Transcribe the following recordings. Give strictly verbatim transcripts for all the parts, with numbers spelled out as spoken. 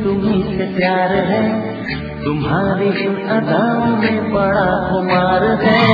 तुम्हीं से प्यार है, तुम्हारी इन अदाओं में बड़ा खुमार है।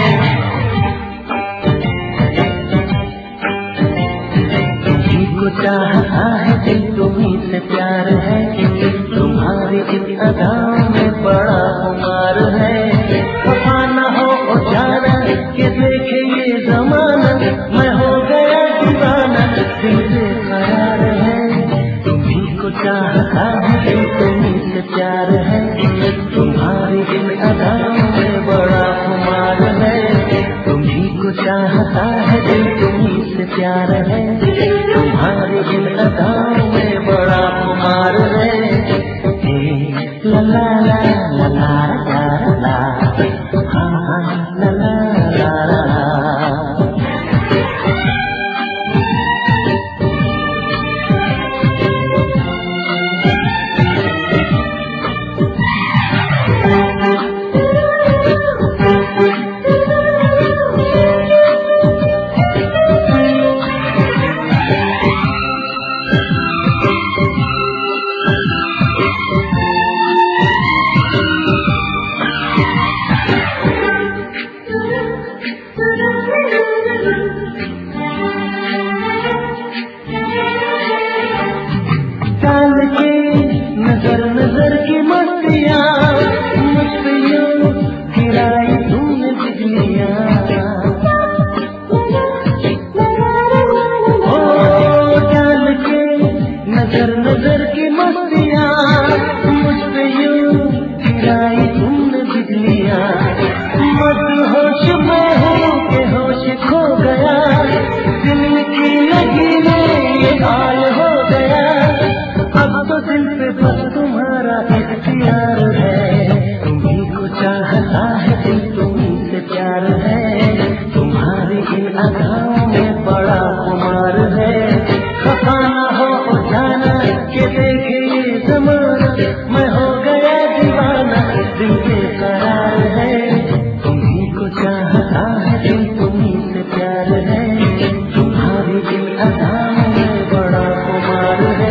तुम्हीं को चाहता है दिल, तुम्हीं से प्यार है, तुम्हारी इन अदाओं में बड़ा खुमार है। खफा न हो ओ जाना कि देखे ये जमाना, मैं हो गया दीवाना, दिल से करार है। तुम्हीं को चाहता है दिल, तुम्हीं से प्यार है, तुम्हारी इन अदाओं में बड़ा खुमार है। तुम्हीं को चाहता है दिल, तुम्हीं से प्यार है, तुम्हारी इन अदाओं में बड़ा खुमार है। ला ला ला ला ला ला ला, हाँ हाँ ला ला ला ला ला। नजर नजर की मस्तियाँ, मुझ पे यूं गिराई तूने बिजलियाँ। ओ डाल के नजर नजर की मस्तियाँ, मुझ पे यूं गिराई तूने बिजलियाँ। मदहोश में हूँ के होश खो गया, दिल की लगी में ये हाल हो गया। अब तो दिल पे बस तुम्हारा इख्तियार है, तुम्हीं को चाहता है दिल, तुम्हीं से प्यार है, तुम्हारी इन अदाओं में बड़ा खुमार है। खफा न हो जाना कि देखे ये जमाना, मैं हो गया दीवाना, दिल पे करार है। तुम्हीं को चाहता है दिल, तुम्हीं से प्यार है, तुम्हारी इन अदाओं में बड़ा खुमार है।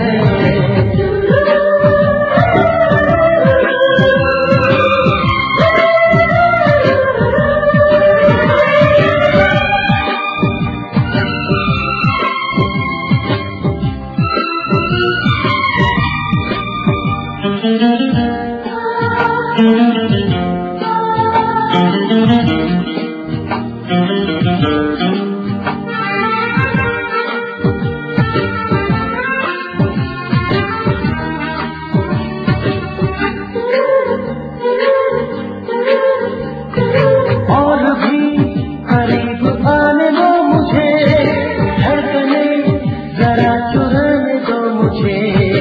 और भी करीब आने दो मुझे, धड़कने जरा चुराने दो मुझे।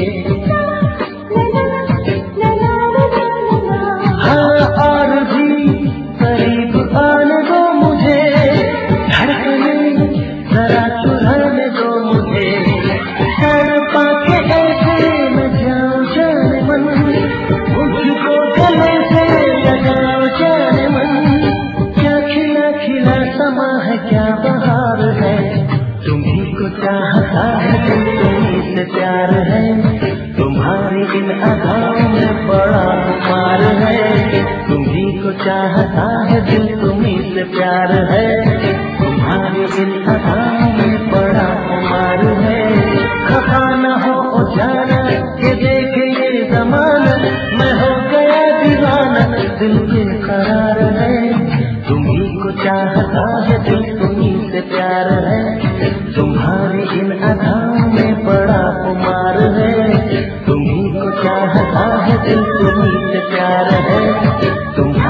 हाँ और भी करीब आने दो मुझे, धड़कने जरा चुराने दो मुझे। तड़पा के ऐसे न जाओ जाने मन, मुझको गले से लगाओ जाने मन। क्या खिला खिला समा है, क्या बहार है, तुम्हीं को चाहता है दिल, तुम्हीं से प्यार है, तुम्हारी इन अदाओं में बड़ा खुमार है। तुम्हीं को चाहता है दिल, तुम्हीं से प्यार है, तुम्हारी इन अदाओं में बड़ा खुमार है। खफा न हो जाना कि देखे ये जमाना, मैं हो गया दीवाना, दिल पे करार है। तुम्हीं को चाहता है दिल, तुम्हीं से प्यार है, तुम्हारी इन अदाओं में बड़ा खुमार है। तुम्हीं को चाहता है दिल, तुम्हीं से प्यार है, तुम